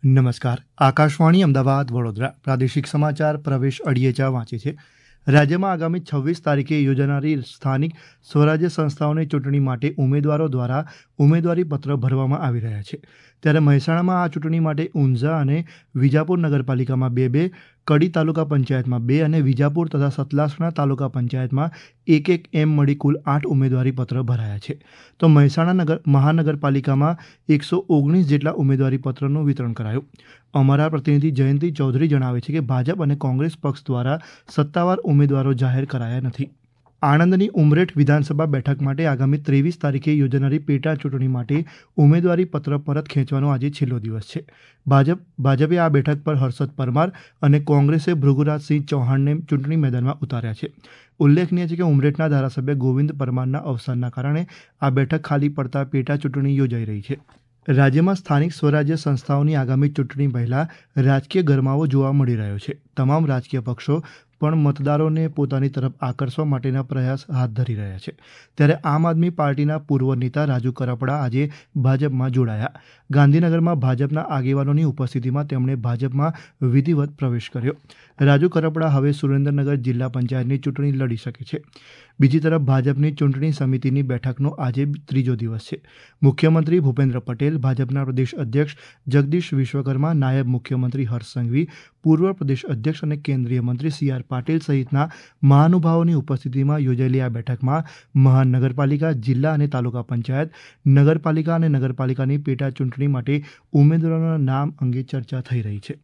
નમસ્કાર. આકાશવાણી અમદાવાદ વડોદરા પ્રાદેશિક સમાચાર પ્રવેશ અડિયેચા વાંચે છે. રાજ્યમાં આગામી 26 તારીખે યોજાનારી સ્થાનિક સ્વરાજ્ય સંસ્થાઓની ચૂંટણી માટે ઉમેદવારો દ્વારા ઉમેદવારી પત્ર ભરવામાં આવી રહ્યા છે. ત્યારે મહેસાણામાં આ ચૂંટણી માટે ઊંઝા અને વિજાપુર નગરપાલિકામાં 2-2, કડી તાલુકા પંચાયતમાં 2 અને વિજાપુર તથા સતલાસણા તાલુકા પંચાયતમાં 1-1 એમ મળી કુલ 8 ઉમેદવારી પત્ર ભરાયા છે. તો મહેસાણા મહાનગરપાલિકામાં 119 જેટલા ઉમેદવારી પત્રનું વિતરણ કરાયું. અમારા પ્રતિનિધિ જયંતિ ચૌધરી જણાવે છે કે ભાજપ અને કોંગ્રેસ પક્ષ દ્વારા સત્તાવાર ઉમેદવારો જાહેર કરાયા નથી. આણંદની ઉમરેઠ વિધાનસભા બેઠક માટે આગામી 23 તારીખે યોજાનારી પેટા ચૂંટણી માટે ઉમેદવારી પત્ર પરત ખેંચવાનો આજે છેલ્લો દિવસ છે. ભાજપે આ બેઠક પર હર્ષદ પરમાર અને કોંગ્રેસે ભૃગુરાજસિંહ ચૌહાણને ચૂંટણી મેદાનમાં ઉતાર્યા છે. ઉલ્લેખનીય છે કે ઉમરેઠના ધારાસભ્ય ગોવિંદ પરમારના અવસાનના કારણે આ બેઠક ખાલી પડતા પેટા ચૂંટણી યોજાઈ રહી છે. રાજ્યમાં સ્થાનિક સ્વરાજ્ય સંસ્થાઓની આગામી ચૂંટણી પહેલા રાજકીય ગરમાવો જોવા મળી રહ્યો છે. તમામ રાજકીય પક્ષો પણ મતદારોને પોતાની તરફ આકર્ષવા માટેના પ્રયાસ હાથ ધરી રહ્યા છે. ત્યારે આમ આદમી પાર્ટીના પૂર્વ નેતા રાજુ કરપડા આજે ભાજપમાં જોડાયા. ગાંધીનગરમાં ભાજપના આગેવાનોની ઉપસ્થિતિમાં તેમણે ભાજપમાં વિધિવત પ્રવેશ કર્યો. રાજુ કરપડા હવે સુરેન્દ્રનગર જિલ્લા પંચાયતની ચૂંટણી લડી શકે છે. બીજી તરફ ભાજપની ચૂંટણી સમિતિની બેઠકનો આજે ત્રીજો દિવસ છે. મુખ્યમંત્રી ભૂપેન્દ્ર પટેલ, ભાજપના પ્રદેશ અધ્યક્ષ જગદીશ વિશ્વકર્મા, નાયબ મુખ્યમંત્રી હર્ષ સંઘવી, પૂર્વ પ્રદેશ અધ્યક્ષ અને કેન્દ્રીય મંત્રી CR પાટીલ સહિતના મહાનુભાવોની ઉપસ્થિતિમાં યોજાયેલી આ બેઠકમાં મહાનગરપાલિકા, જિલ્લા અને તાલુકા પંચાયત, નગરપાલિકા અને નગરપાલિકાની પેટા ચૂંટણી માટે ઉમેદવારોના નામ અંગે ચર્ચા થઈ રહી છે.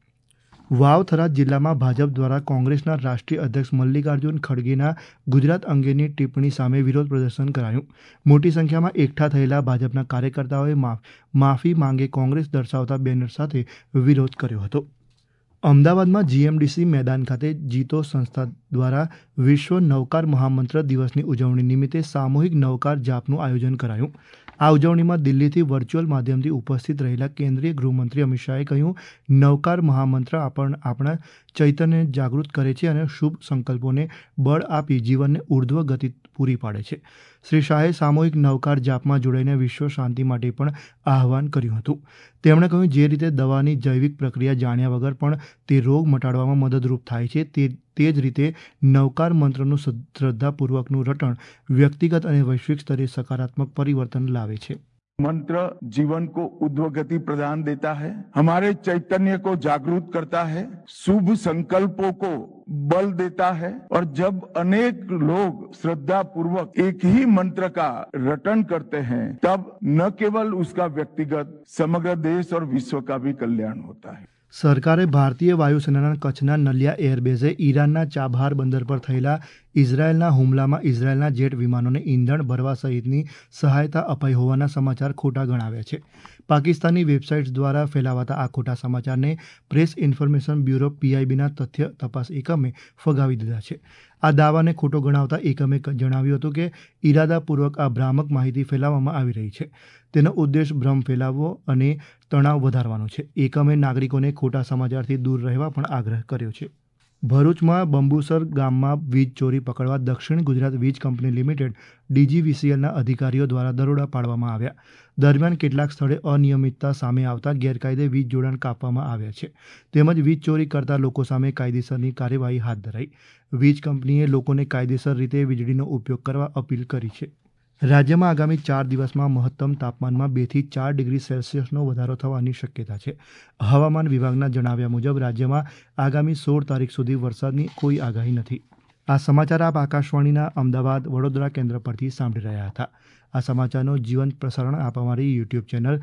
વાવ થરાદ જિલ્લામાં ભાજપ દ્વારા કોંગ્રેસના રાષ્ટ્રીય અધ્યક્ષ મલ્લિકાર્જુન ખડગેના ગુજરાત અંગેની ટિપ્પણી સામે વિરોધ પ્રદર્શન કરાયું. મોટી સંખ્યામાં એકઠા થયેલા ભાજપના કાર્યકર્તાઓએ માફી માંગે કોંગ્રેસ દર્શાવતા બેનર સાથે વિરોધ કર્યો હતો. અમદાવાદમાં GMDC મેદાન ખાતે જીતો સંસ્થા દ્વારા વિશ્વ નવકાર મહામંત્ર દિવસની ઉજવણી નિમિત્તે સામૂહિક નવકાર જાપનું આયોજન કરાયું. આ ઉજવણીમાં દિલ્હીથી વર્ચ્યુઅલ માધ્યમથી ઉપસ્થિત રહેલા કેન્દ્રીય ગૃહમંત્રી અમિત શાહે કહ્યું, નવકાર મહામંત્ર આપણા ચૈતન્યને જાગૃત કરે છે અને શુભ સંકલ્પોને બળ આપી જીવનને ઉર્ધ્વ ગતિ પૂરી પાડે છે. શ્રી શાહે સામૂહિક નવકાર જાપમાં જોડાઈને વિશ્વ શાંતિ માટે પણ આહ્વાન કર્યું હતું. તેમણે કહ્યું, જે રીતે દવાની જૈવિક પ્રક્રિયા જાણ્યા વગર પણ તે રોગ મટાડવામાં મદદરૂપ થાય છે, તે જ રીતે નવકાર મંત્રનું શ્રદ્ધાપૂર્વકનું રટણ વ્યક્તિગત અને વૈશ્વિક સ્તરે સકારાત્મક પરિવર્તન લાવે છે. मंत्र जीवन को ऊर्ध्व गति प्रदान देता है, हमारे चैतन्य को जागरूक करता है, शुभ संकल्पों को बल देता है और जब अनेक लोग श्रद्धा पूर्वक एक ही मंत्र का रटन करते हैं तब न केवल उसका व्यक्तिगत समग्र देश और विश्व का भी कल्याण होता है. સરકારે ભારતીય વાયુસેનાના કચ્છના નલિયા એરબેઝે ઈરાનના ચાબહાર બંદર પર થયેલા ઇઝરાયેલના હુમલામાં ઇઝરાયેલના જેટ વિમાનોને ઈંધણ ભરવા સહિતની સહાયતા અપાઈ હોવાના સમાચાર ખોટા ગણાવ્યા છે. પાકિસ્તાની વેબસાઇટ્સ દ્વારા ફેલાવાતા આ ખોટા સમાચારને પ્રેસ ઇન્ફોર્મેશન બ્યુરો PIBના તથ્ય તપાસ એકમે ફગાવી દીધા છે. આ દાવાને ખોટો ગણાવતા એકમે જણાવ્યું હતું કે ઇરાદાપૂર્વક આ ભ્રામક માહિતી ફેલાવવામાં આવી રહી છે. તેનો ઉદ્દેશ ભ્રમ ફેલાવવો અને તણાવ વધારવાનો છે. એકમે નાગરિકોને ખોટા સમાચારથી દૂર રહેવા પણ આગ્રહ કર્યો છે. ભરૂચમાં બંબુસર ગામમાં વીજ ચોરી પકડવા દક્ષિણ ગુજરાત વીજ કંપની લિમિટેડ DGVCLના અધિકારીઓ દ્વારા દરોડા પાડવામાં આવ્યા. દરમિયાન કેટલાક સ્થળે અનિયમિતતા સામે આવતા ગેરકાયદે વીજ જોડાણ કાપવામાં આવ્યા છે. તેમજ વીજ ચોરી કરતા લોકો સામે કાયદેસરની કાર્યવાહી હાથ ધરાઈ. વીજ કંપનીએ લોકોને કાયદેસર રીતે વીજળીનો ઉપયોગ કરવા અપીલ કરી છે. રાજ્યમાં આગામી 4 દિવસમાં મહત્તમ તાપમાનમાં 2 થી 4 ડિગ્રી સેલ્સિયસનો વધારો થવાની શક્યતા છે. હવામાન વિભાગના જણાવ્યા મુજબ રાજ્યમાં આગામી 16 તારીખ સુધી વરસાદની કોઈ આગાહી નથી. આ સમાચાર આપ આકાશવાણીના અમદાવાદ વડોદરા કેન્દ્ર પરથી સાંભળી રહ્યા હતા. આ સમાચારનો જીવંત પ્રસારણ આપ અમારી YouTube channel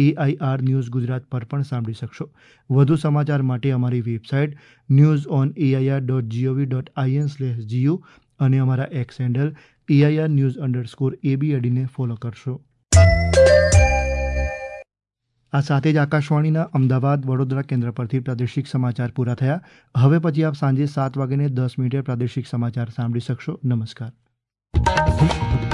AIR news Gujarat પર પણ સાંભળી શકશો. વધુ સમાચાર માટે અમારી વેબસાઇટ newsonair.gov.in/gu અને અમારા એક્સ હેન્ડલ AIR_ABAD ને ફોલો કરશો. આ સાથે જ આકાશવાણીના અમદાવાદ વડોદરા કેન્દ્ર પરથી પ્રાદેશિક સમાચાર પૂરા થયા. હવે પછી આપ સાંજે 7:10 પ્રાદેશિક સમાચાર સાંભળી શકશો. નમસ્કાર.